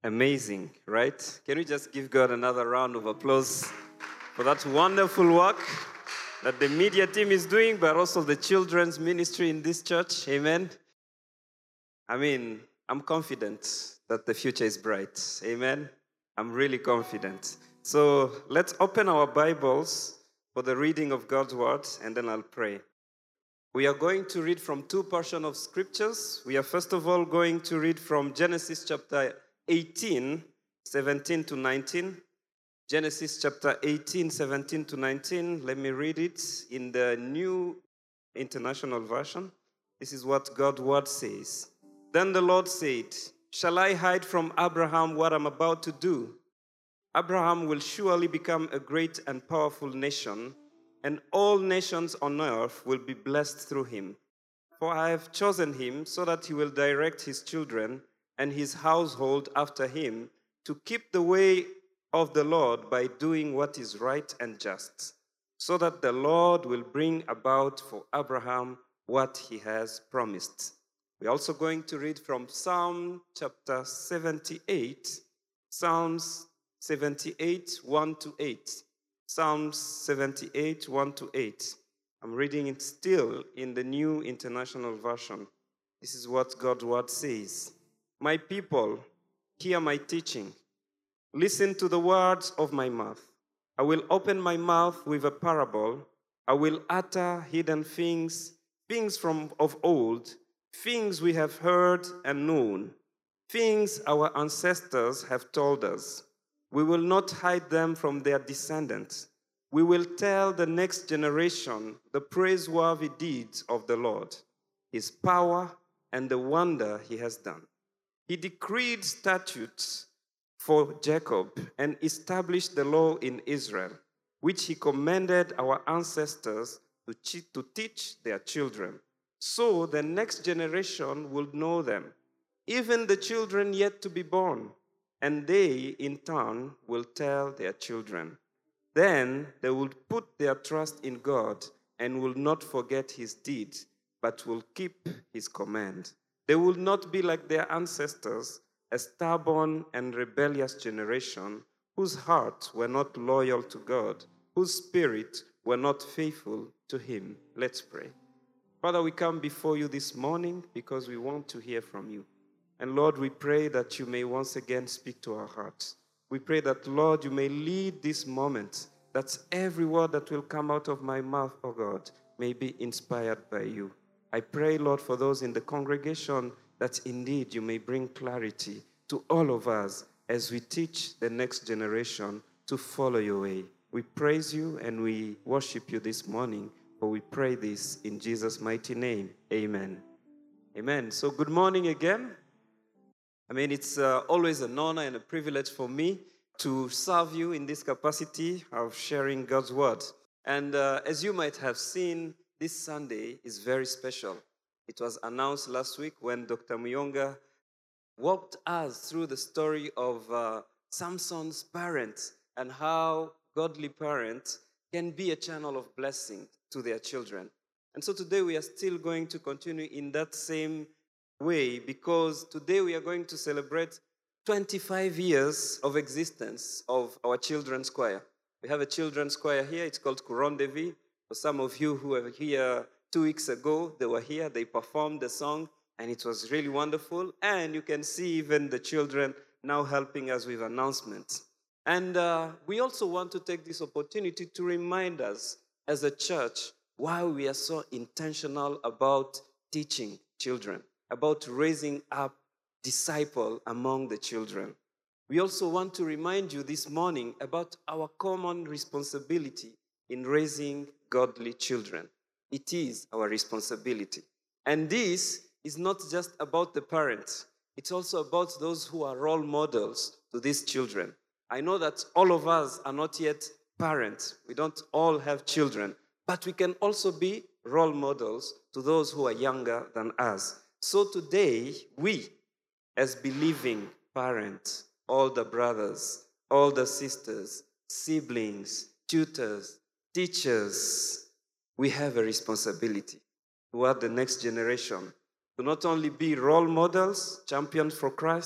Amazing, right? Can we just give God another round of applause for that wonderful work that the media team is doing, but also the children's ministry in this church? Amen. I'm confident that the future is bright. Amen. I'm really confident. So let's open our Bibles for the reading of God's word, and then I'll pray. We are going to read from two portions of scriptures. We are first of all going to read from Genesis chapter 18, 17 to 19. Genesis chapter 18, 17 to 19. Let me read it in the New International Version. This is what God's word says. Then the Lord said, "Shall I hide from Abraham what I'm about to do? Abraham will surely become a great and powerful nation, and all nations on earth will be blessed through him. For I have chosen him so that he will direct his children and his household after him to keep the way of the Lord by doing what is right and just, so that the Lord will bring about for Abraham what he has promised." We're also going to read from Psalm chapter 78, Psalms 78, 1 to 8. Psalms 78, 1 to 8. I'm reading it still in the New International Version. This is what God's word says. "My people, hear my teaching. Listen to the words of my mouth. I will open my mouth with a parable. I will utter hidden things, things from of old, things we have heard and known, things our ancestors have told us. We will not hide them from their descendants. We will tell the next generation the praiseworthy deeds of the Lord, his power and the wonder he has done. He decreed statutes for Jacob and established the law in Israel, which he commanded our ancestors to teach their children. So the next generation will know them, even the children yet to be born, and they in turn will tell their children. Then they will put their trust in God and will not forget his deeds, but will keep his command. They will not be like their ancestors, a stubborn and rebellious generation whose hearts were not loyal to God, whose spirits were not faithful to him." Let's pray. Father, we come before you this morning because we want to hear from you. And Lord, we pray that you may once again speak to our hearts. We pray that, Lord, you may lead this moment, that every word that will come out of my mouth, oh God, may be inspired by you. I pray, Lord, for those in the congregation, that indeed you may bring clarity to all of us as we teach the next generation to follow your way. We praise you and we worship you this morning, for we pray this in Jesus' mighty name. Amen. Amen. So good morning again. It's always an honor and a privilege for me to serve you in this capacity of sharing God's word. And as you might have seen, this Sunday is very special. It was announced last week when Dr. Muyonga walked us through the story of Samson's parents and how godly parents can be a channel of blessing to their children. And so today we are still going to continue in that same way, because today we are going to celebrate 25 years of existence of our children's choir. We have a children's choir here. It's called Couronne-de-Vie. For some of you who were here 2 weeks ago, they were here. They performed the song, and it was really wonderful. And you can see even the children now helping us with announcements. And we also want to take this opportunity to remind us as a church why we are so intentional about teaching children, about raising up disciples among the children. We also want to remind you this morning about our common responsibility in raising godly children. It is our responsibility. And this is not just about the parents. It's also about those who are role models to these children. I know that all of us are not yet parents. We don't all have children. But we can also be role models to those who are younger than us. So today, we, as believing parents, older brothers, older sisters, siblings, tutors, teachers, we have a responsibility toward the next generation to not only be role models, champions for Christ,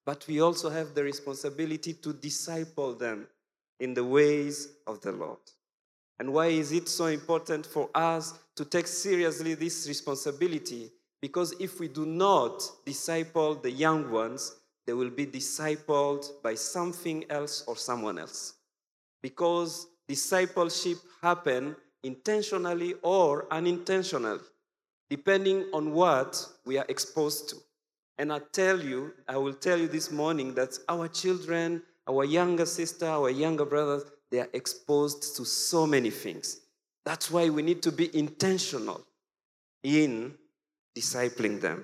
but we also have the responsibility to disciple them in the ways of the Lord. And why is it so important for us to take seriously this responsibility? Because if we do not disciple the young ones, they will be discipled by something else or someone else. Because discipleship happens intentionally or unintentionally, depending on what we are exposed to. And I will tell you this morning that our children, our younger sister, our younger brothers, they are exposed to so many things. That's why we need to be intentional in discipling them.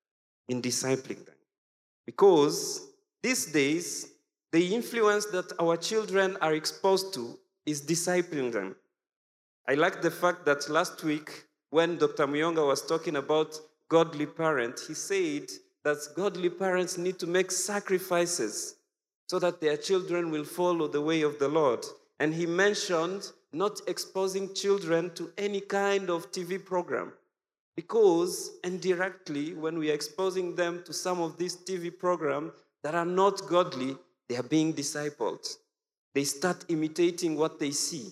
Because these days, the influence that our children are exposed to is discipling them. I like the fact that last week, when Dr. Muyonga was talking about godly parents, he said that godly parents need to make sacrifices so that their children will follow the way of the Lord. And he mentioned not exposing children to any kind of TV program. Because indirectly, when we are exposing them to some of these TV programs that are not godly, they are being discipled. They start imitating what they see.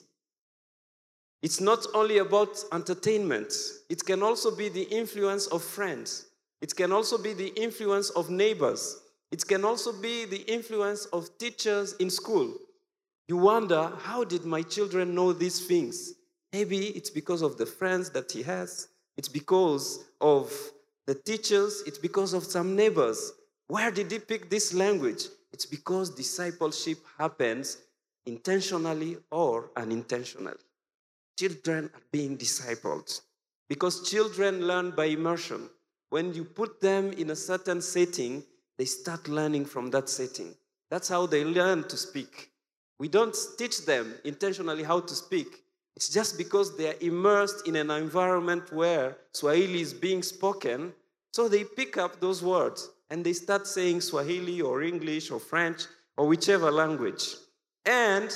It's not only about entertainment. It can also be the influence of friends. It can also be the influence of neighbors. It can also be the influence of teachers in school. You wonder, how did my children know these things? Maybe it's because of the friends that he has. It's because of the teachers. It's because of some neighbors. Where did he pick this language? It's because discipleship happens intentionally or unintentionally. Children are being discipled because children learn by immersion. When you put them in a certain setting, they start learning from that setting. That's how they learn to speak. We don't teach them intentionally how to speak. It's just because they are immersed in an environment where Swahili is being spoken, so they pick up those words and they start saying Swahili or English or French or whichever language. And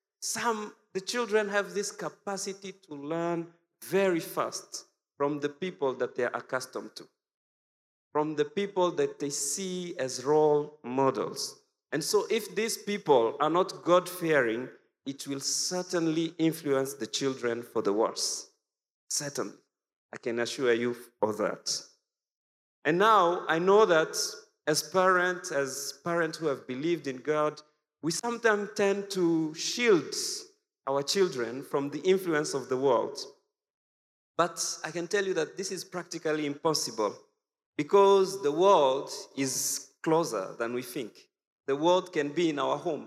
the children have this capacity to learn very fast from the people that they are accustomed to, from the people that they see as role models. And so if these people are not God-fearing, it will certainly influence the children for the worse. Certainly. I can assure you of that. And now I know that as parents who have believed in God, we sometimes tend to shield our children from the influence of the world. But I can tell you that this is practically impossible because the world is closer than we think. The world can be in our home.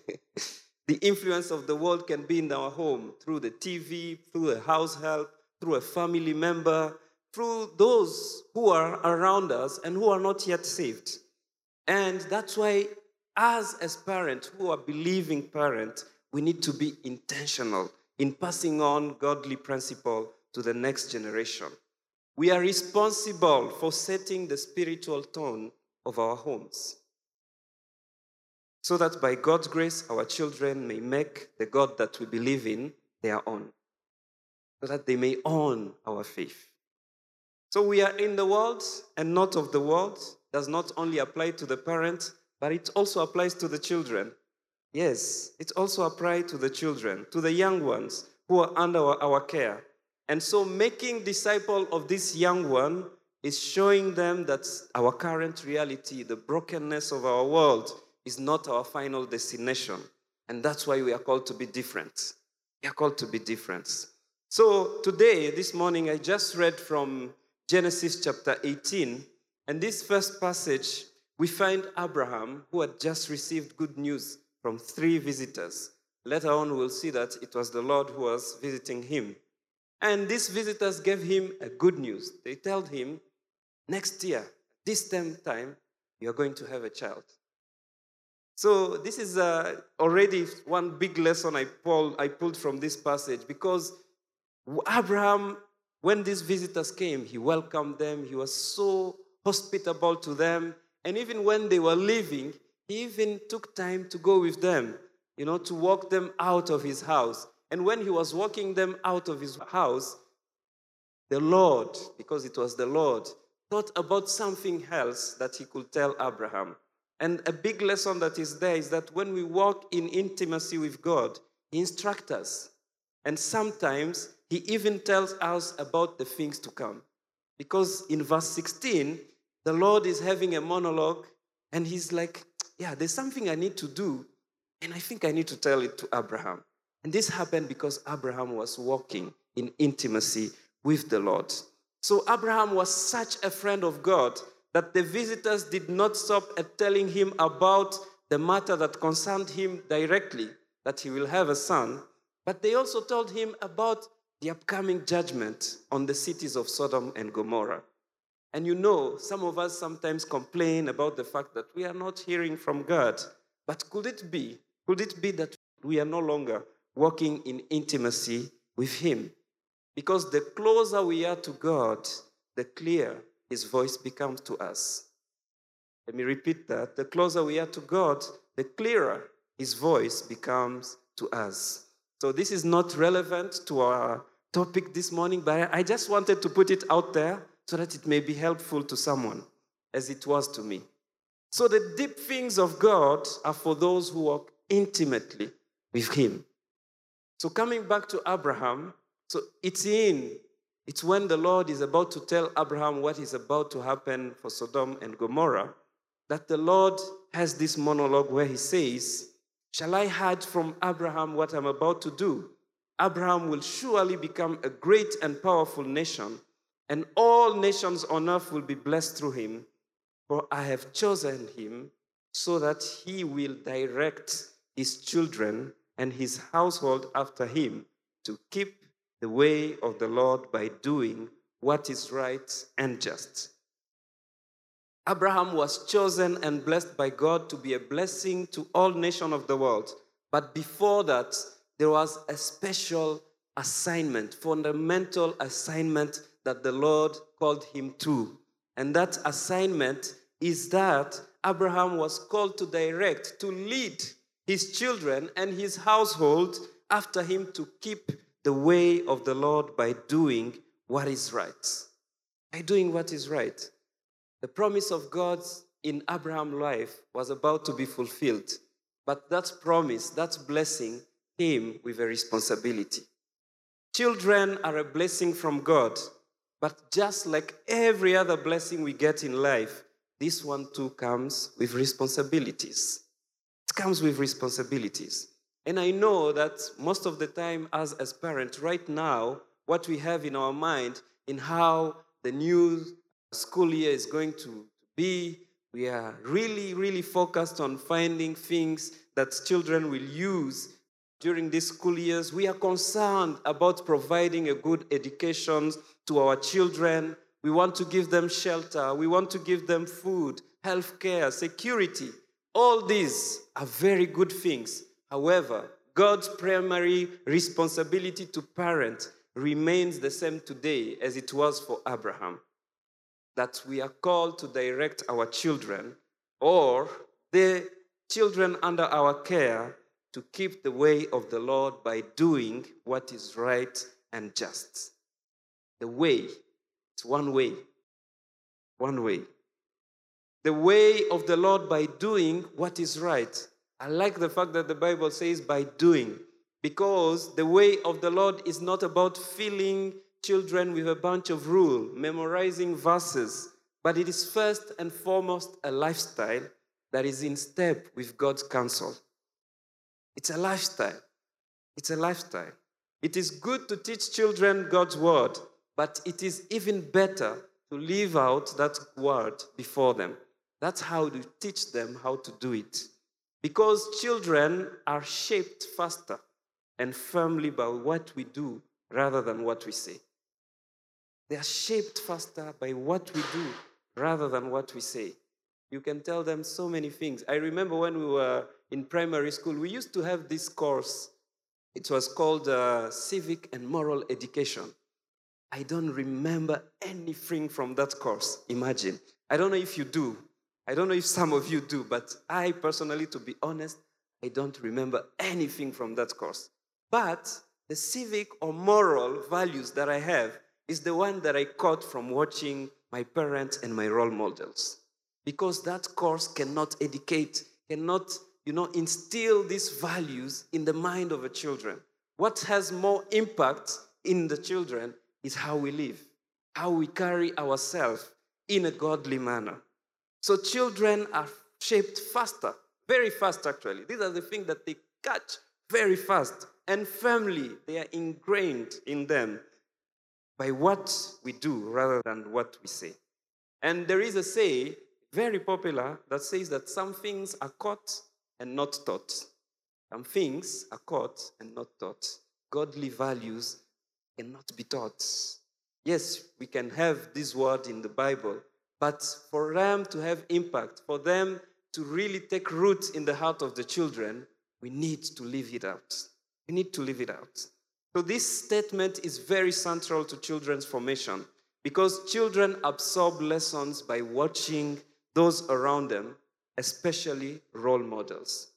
The influence of the world can be in our home through the TV, through a house help, through a family member, through those who are around us and who are not yet saved. And that's why as parents who are believing parents, we need to be intentional in passing on godly principle to the next generation. We are responsible for setting the spiritual tone of our homes, so that by God's grace, our children may make the God that we believe in their own, so that they may own our faith. So we are in the world and not of the world does not only apply to the parents, but it also applies to the children. Yes, it also applies to the children, to the young ones who are under our care. And so making disciple of this young one is showing them that our current reality, the brokenness of our world, is not our final destination. And that's why we are called to be different. We are called to be different. So today, this morning, I just read from Genesis chapter 18. And this first passage, we find Abraham, who had just received good news from 3 visitors. Later on, we'll see that it was the Lord who was visiting him. And these visitors gave him a good news. They told him, next year, this time, you're going to have a child. So this is already one big lesson I pulled from this passage, because Abraham, when these visitors came, he welcomed them. He was so hospitable to them. And even when they were leaving, he even took time to go with them, to walk them out of his house. And when he was walking them out of his house, the Lord, because it was the Lord, thought about something else that he could tell Abraham. And a big lesson that is there is that when we walk in intimacy with God, He instructs us. And sometimes He even tells us about the things to come. Because in verse 16, the Lord is having a monologue and He's like, yeah, there's something I need to do. And I think I need to tell it to Abraham. And this happened because Abraham was walking in intimacy with the Lord. So Abraham was such a friend of God that the visitors did not stop at telling him about the matter that concerned him directly, that he will have a son, but they also told him about the upcoming judgment on the cities of Sodom and Gomorrah. And you know, some of us sometimes complain about the fact that we are not hearing from God. But could it be that we are no longer walking in intimacy with Him? Because the closer we are to God, the clearer His voice becomes to us. Let me repeat that. The closer we are to God, the clearer His voice becomes to us. So this is not relevant to our topic this morning, but I just wanted to put it out there so that it may be helpful to someone, as it was to me. So the deep things of God are for those who walk intimately with Him. So coming back to Abraham, so it's when the Lord is about to tell Abraham what is about to happen for Sodom and Gomorrah, that the Lord has this monologue where He says, "Shall I hide from Abraham what I'm about to do? Abraham will surely become a great and powerful nation, and all nations on earth will be blessed through him. For I have chosen him so that he will direct his children and his household after him to keep the way of the Lord by doing what is right and just." Abraham was chosen and blessed by God to be a blessing to all nations of the world. But before that, there was a special assignment, fundamental assignment that the Lord called him to. And that assignment is that Abraham was called to direct, to lead his children and his household after him to keep the way of the Lord by doing what is right. By doing what is right. The promise of God in Abraham's life was about to be fulfilled. But that promise, that blessing, came with a responsibility. Children are a blessing from God, but just like every other blessing we get in life, this one too comes with responsibilities. It comes with responsibilities. And I know that most of the time as parents, right now, what we have in our mind in how the new school year is going to be, we are really, really focused on finding things that children will use during these school years. We are concerned about providing a good education to our children. We want to give them shelter. We want to give them food, health care, security. All these are very good things. However, God's primary responsibility to parent remains the same today as it was for Abraham. That we are called to direct our children or the children under our care to keep the way of the Lord by doing what is right and just. The way, it's one way. One way. The way of the Lord by doing what is right. I like the fact that the Bible says by doing, because the way of the Lord is not about filling children with a bunch of rules, memorizing verses, but it is first and foremost a lifestyle that is in step with God's counsel. It's a lifestyle. It's a lifestyle. It is good to teach children God's word, but it is even better to live out that word before them. That's how to teach them how to do it. Because children are shaped faster and firmly by what we do rather than what we say. They are shaped faster by what we do rather than what we say. You can tell them so many things. I remember when we were in primary school, we used to have this course. It was called Civic and Moral Education. I don't remember anything from that course, imagine. I don't know if you do. I don't know if some of you do, but I personally, to be honest, I don't remember anything from that course. But the civic or moral values that I have is the one that I caught from watching my parents and my role models. because that course cannot educate, cannot, instill these values in the mind of the children. What has more impact in the children is how we live, how we carry ourselves in a godly manner. So children are shaped faster, very fast actually. These are the things that they catch very fast and firmly. They are ingrained in them by what we do rather than what we say. And there is a saying, very popular, that says that some things are caught and not taught. Some things are caught and not taught. Godly values cannot be taught. Yes, we can have this word in the Bible, but for them to have impact, for them to really take root in the heart of the children, we need to live it out. We need to live it out. So this statement is very central to children's formation because children absorb lessons by watching those around them, especially role models.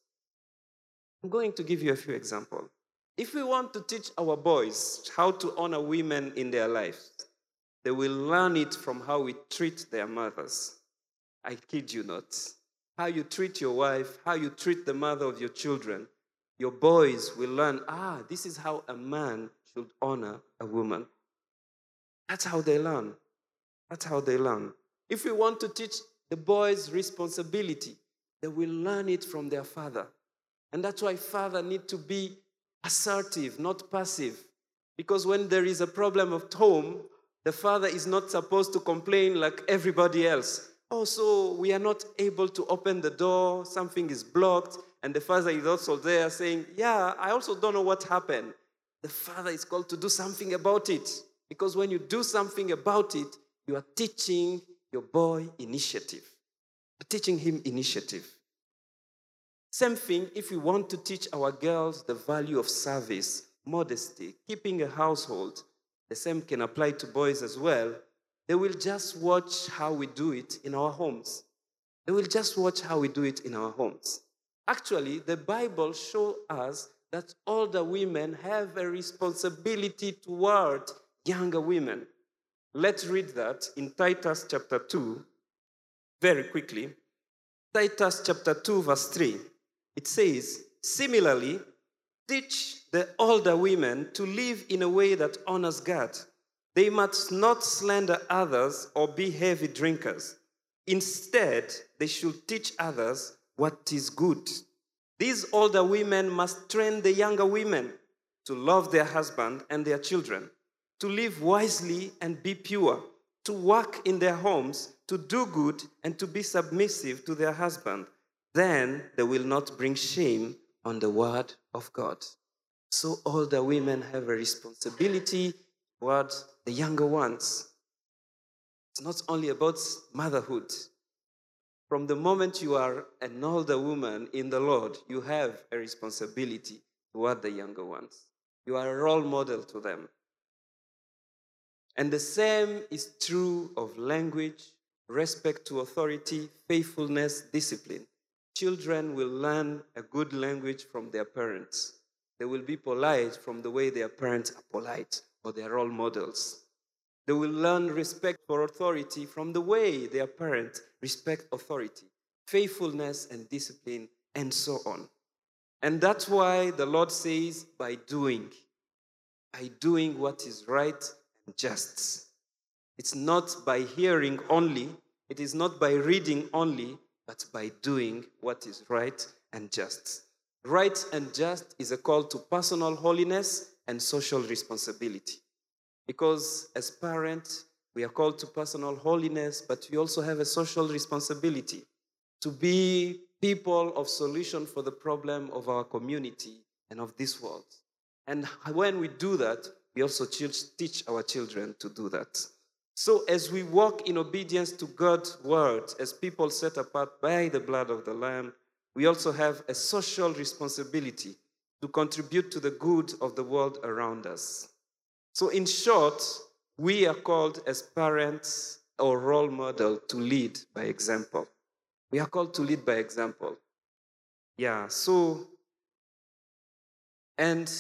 I'm going to give you a few examples. If we want to teach our boys how to honor women in their lives, they will learn it from how we treat their mothers. I kid you not. How you treat your wife, how you treat the mother of your children, your boys will learn, this is how a man should honor a woman. That's how they learn. That's how they learn. If we want to teach the boys responsibility, they will learn it from their father. And that's why father need to be assertive, not passive. Because when there is a problem at home, the father is not supposed to complain like everybody else. Oh, so we are not able to open the door, something is blocked, and the father is also there saying, I also don't know what happened. The father is called to do something about it. Because when you do something about it, you are teaching your boy initiative. You're teaching him initiative. Same thing if we want to teach our girls the value of service, modesty, keeping a household. The same can apply to boys as well. They will just watch how we do it in our homes. They will just watch how we do it in our homes. Actually, the Bible shows us that older women have a responsibility toward younger women. Let's read that in Titus chapter 2, very quickly. Titus chapter 2, verse 3. It says, similarly, teach the older women to live in a way that honors God. They must not slander others or be heavy drinkers. Instead, they should teach others what is good. These older women must train the younger women to love their husband and their children, to live wisely and be pure, to work in their homes, to do good, and to be submissive to their husband. Then they will not bring shame on the word of God. So older women have a responsibility toward the younger ones. It's not only about motherhood. From the moment you are an older woman in the Lord, you have a responsibility toward the younger ones. You are a role model to them. And the same is true of language, respect to authority, faithfulness, discipline. Children will learn a good language from their parents. They will be polite from the way their parents are polite or their role models. They will learn respect for authority from the way their parents respect authority, faithfulness and discipline, and so on. And that's why the Lord says, by doing what is right and just. It's not by hearing only, it is not by reading only, but by doing what is right and just. Right and just is a call to personal holiness and social responsibility. Because as parents, we are called to personal holiness, but we also have a social responsibility to be people of solution for the problem of our community and of this world. And when we do that, we also teach our children to do that. So as we walk in obedience to God's word, as people set apart by the blood of the Lamb, we also have a social responsibility to contribute to the good of the world around us. So in short, we are called as parents or role model to lead by example. We are called to lead by example. And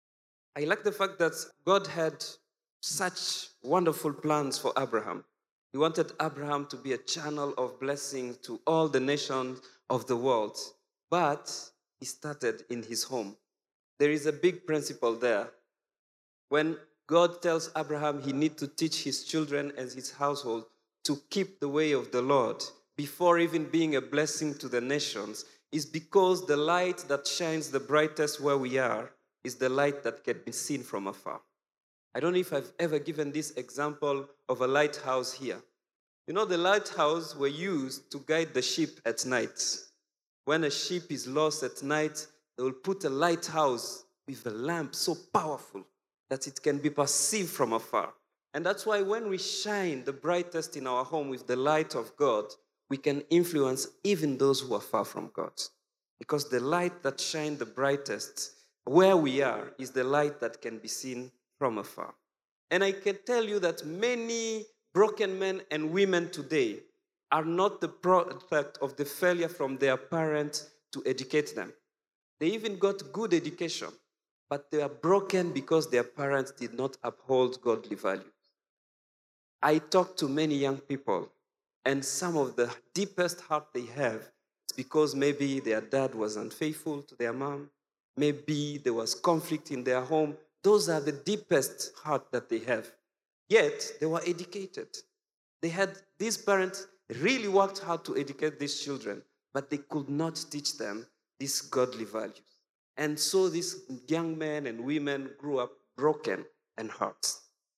I like the fact that God had such wonderful plans for Abraham. He wanted Abraham to be a channel of blessing to all the nations of the world. But he started in his home. There is a big principle there. When God tells Abraham he needs to teach his children and his household to keep the way of the Lord before even being a blessing to the nations, is because the light that shines the brightest where we are is the light that can be seen from afar. I don't know if I've ever given this example of a lighthouse here. You know, the lighthouse were used to guide the ship at night. When a ship is lost at night, they will put a lighthouse with a lamp so powerful that it can be perceived from afar. And that's why when we shine the brightest in our home with the light of God, we can influence even those who are far from God. Because the light that shines the brightest where we are is the light that can be seen from afar. And I can tell you that many broken men and women today are not the product of the failure from their parents to educate them. They even got good education, but they are broken because their parents did not uphold godly values. I talk to many young people, and some of the deepest hurt they have is because maybe their dad was unfaithful to their mom, maybe there was conflict in their home. Those are the deepest hurt that they have. Yet, they were educated. These parents really worked hard to educate these children, but they could not teach them these godly values. And so these young men and women grew up broken and hurt.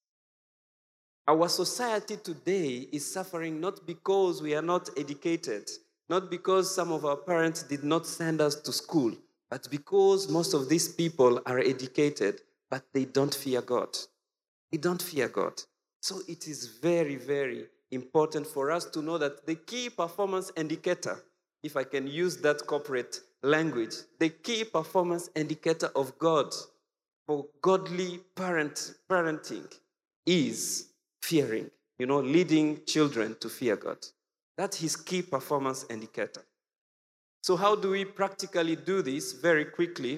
Our society today is suffering not because we are not educated, not because some of our parents did not send us to school, but because most of these people are educated, but they don't fear God. They don't fear God. So it is very, very important for us to know that the key performance indicator, if I can use that corporate language, the key performance indicator of God for godly parenting is fearing, leading children to fear God. That's his key performance indicator. So how do we practically do this? Very quickly.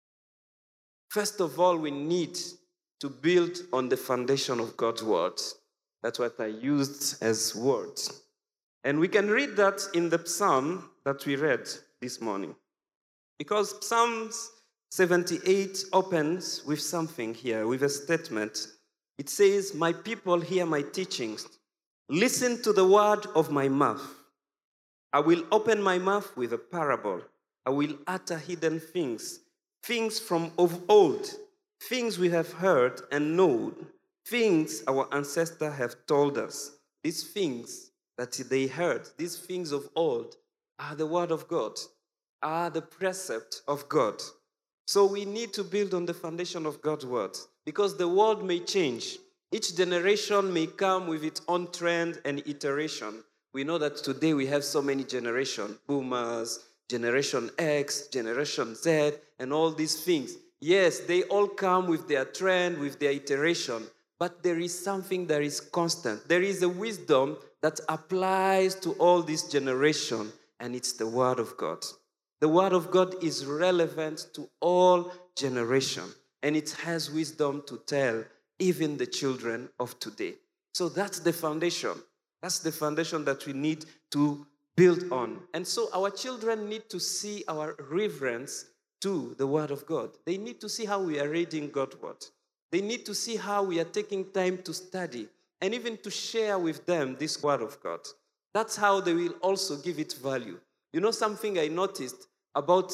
First of all, we need to build on the foundation of God's word. That's what I used as words. And we can read that in the psalm that we read this morning. Because Psalms 78 opens with something here, with a statement. It says, "My people hear my teachings. Listen to the word of my mouth. I will open my mouth with a parable. I will utter hidden things, things from of old, things we have heard and known, things our ancestors have told us." These things that they heard, these things of old, are the word of God, are the precept of God. So we need to build on the foundation of God's word, because the world may change. Each generation may come with its own trend and iteration. We know that today we have so many generations, boomers, Generation X, Generation Z, and all these things. Yes, they all come with their trend, with their iteration, but there is something that is constant. There is a wisdom that applies to all this generation, and it's the Word of God. The Word of God is relevant to all generations, and it has wisdom to tell even the children of today. So that's the foundation. That's the foundation that we need to build on. And so our children need to see our reverence to the Word of God. They need to see how we are reading God's Word. They need to see how we are taking time to study and even to share with them this Word of God. That's how they will also give it value. You know, something I noticed about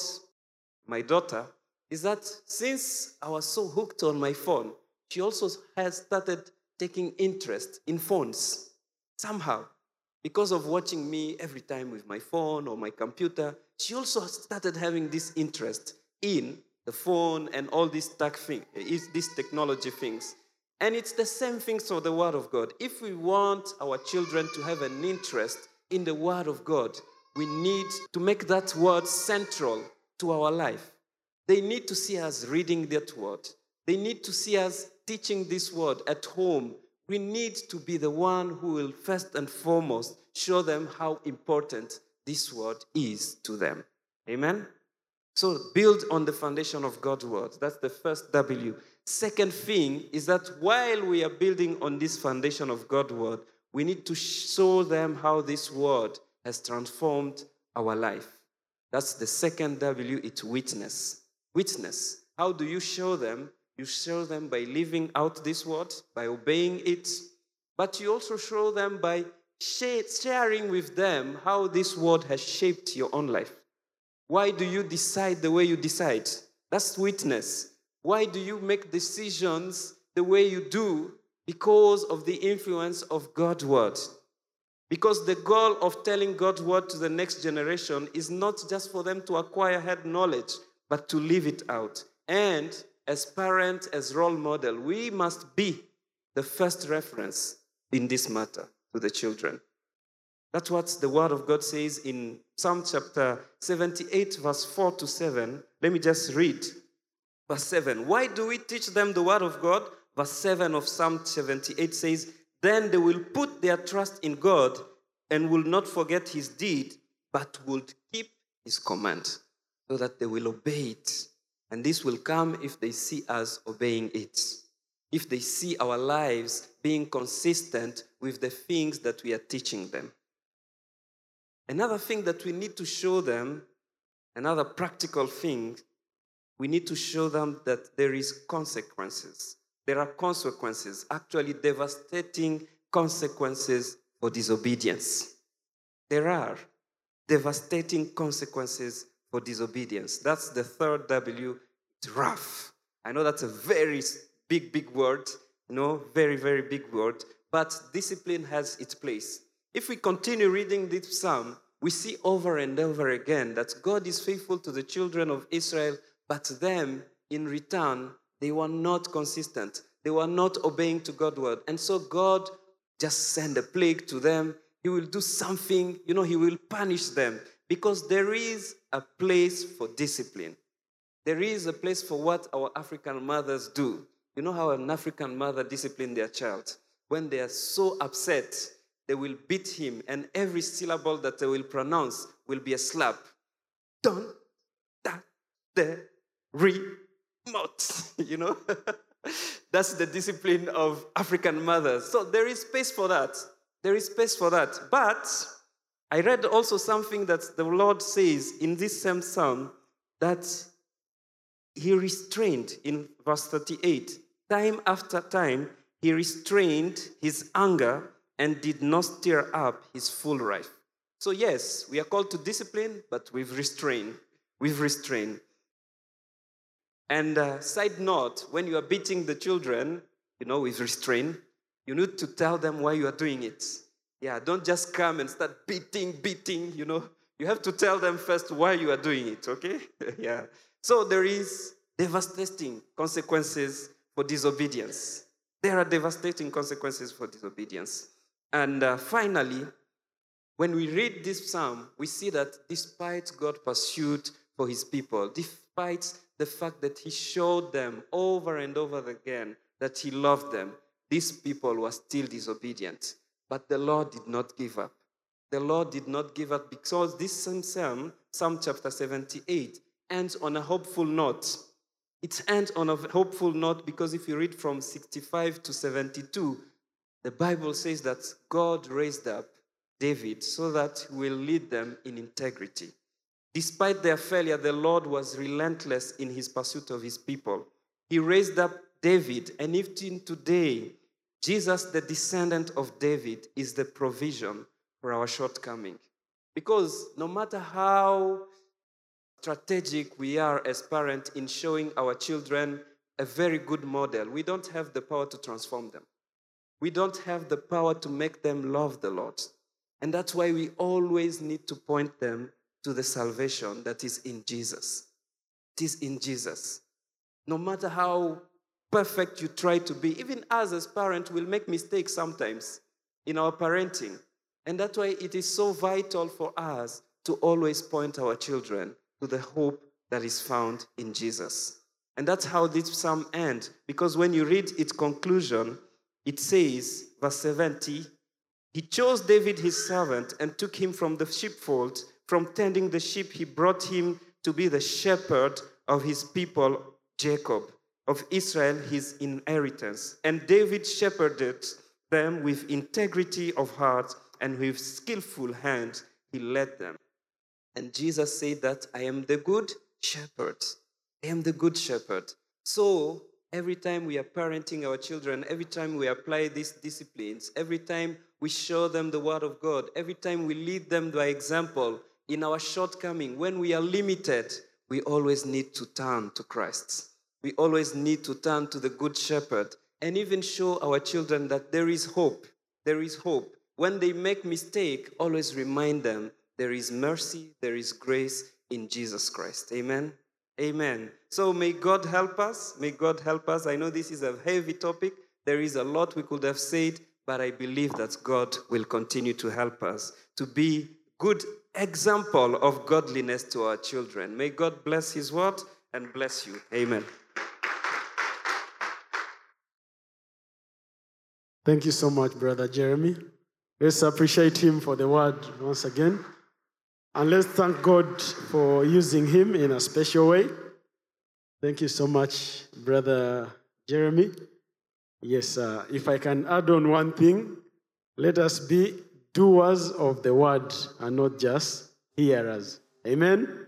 my daughter is that since I was so hooked on my phone, she also has started taking interest in phones somehow. Because of watching me every time with my phone or my computer, she also started having this interest in the phone and all these these technology things. And it's the same thing for the Word of God. If we want our children to have an interest in the Word of God, we need to make that Word central to our life. They need to see us reading that Word. They need to see us teaching this Word at home. We need to be the one who will first and foremost show them how important this Word is to them. Amen? So build on the foundation of God's Word. That's the first W. Second thing is that while we are building on this foundation of God's Word, We need to show them how this word has transformed our life. That's the second W, it's witness. Witness. How do you show them? You show them by living out this word, by obeying it, but you also show them by sharing with them how this word has shaped your own life. Why do you decide the way you decide? That's witness. Why do you make decisions the way you do? Because of the influence of God's word. Because the goal of telling God's word to the next generation is not just for them to acquire head knowledge, but to live it out. And as parents, as role model, we must be the first reference in this matter to the children. That's what the word of God says in Psalm chapter 78, verse 4 to 7. Let me just read verse 7. Why do we teach them the word of God? Verse 7 of Psalm 78 says, then they will put their trust in God and will not forget his deed, but will keep his command, so that they will obey it. And this will come if they see us obeying it. If they see our lives being consistent with the things that we are teaching them. Another thing that we need to show them, another practical thing, we need to show them that there is consequences. There are consequences, actually devastating consequences for disobedience. There are devastating consequences for disobedience. That's the third W, it's wrath. I know that's a very big word, very, very big word, but discipline has its place. If we continue reading this psalm, we see over and over again that God is faithful to the children of Israel, but them, in return, they were not consistent. They were not obeying to God's word. And so God just sent a plague to them. He will do something, he will punish them. Because there is a place for discipline. There is a place for what our African mothers do. You know how an African mother disciplines their child? When they are so upset, they will beat him, and every syllable that they will pronounce will be a slap. Don't touch the remote, That's the discipline of African mothers. So there is space for that. There is space for that. But I read also something that the Lord says in this same psalm, that he restrained, in verse 38, time after time, he restrained his anger and did not stir up his full wrath. So yes, we are called to discipline, but we've restrained. We've restrained. And side note, when you are beating the children, with restraint, you need to tell them why you are doing it. Yeah, don't just come and start beating. You have to tell them first why you are doing it, okay? Yeah. So there is devastating consequences for disobedience. There are devastating consequences for disobedience. And finally, when we read this psalm, we see that despite God's pursuit for his people, despite the fact that he showed them over and over again that he loved them, these people were still disobedient. But the Lord did not give up. The Lord did not give up because this same psalm, Psalm chapter 78, ends on a hopeful note. It ends on a hopeful note because if you read from 65 to 72, the Bible says that God raised up David so that he will lead them in integrity. Despite their failure, the Lord was relentless in his pursuit of his people. He raised up David, and even today, Jesus, the descendant of David, is the provision for our shortcoming. Because no matter how strategic we are as parents in showing our children a very good model, we don't have the power to transform them. We don't have the power to make them love the Lord. And that's why we always need to point them to the salvation that is in Jesus. It is in Jesus. No matter how perfect you try to be, even us as parents will make mistakes sometimes in our parenting. And that's why it is so vital for us to always point our children to the hope that is found in Jesus. And that's how this psalm ends. Because when you read its conclusion, it says, verse 70, he chose David his servant and took him from the sheepfold. From tending the sheep, he brought him to be the shepherd of his people, Jacob, of Israel, his inheritance. And David shepherded them with integrity of heart and with skillful hands, he led them. And Jesus said that I am the good shepherd. I am the good shepherd. So every time we are parenting our children, every time we apply these disciplines, every time we show them the word of God, every time we lead them by example in our shortcoming, when we are limited, we always need to turn to Christ. We always need to turn to the good shepherd and even show our children that there is hope. There is hope. When they make mistake, always remind them there is mercy, there is grace in Jesus Christ. Amen. Amen. So may God help us. May God help us. I know this is a heavy topic. There is a lot we could have said, but I believe that God will continue to help us to be good example of godliness to our children. May God bless his word and bless you. Amen. Thank you so much, Brother Jeremy. Let's appreciate him for the word once again. And let's thank God for using him in a special way. Thank you so much, Brother Jeremy. Yes, if I can add on one thing, let us be doers of the word and not just hearers. Amen.